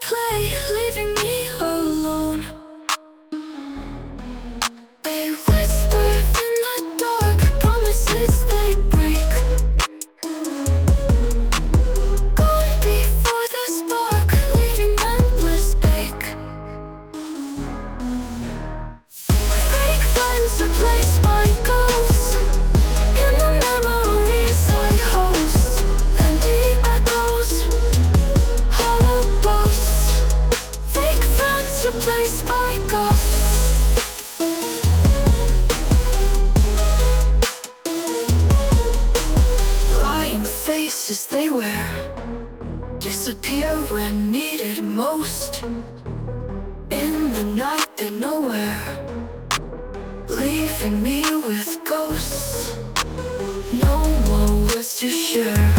play, leaving me alone. They whisper in the dark, promises they break. Gone before the spark, leaving endless ache. Fake friends replaced by ghosts in the memories I host. Empty echoes, hollow boasts. Fake friends replaced by ghosts. Lying faces they wear disappear when needed most. In the night they're nowhere, leaving me with ghosts. No more words to share.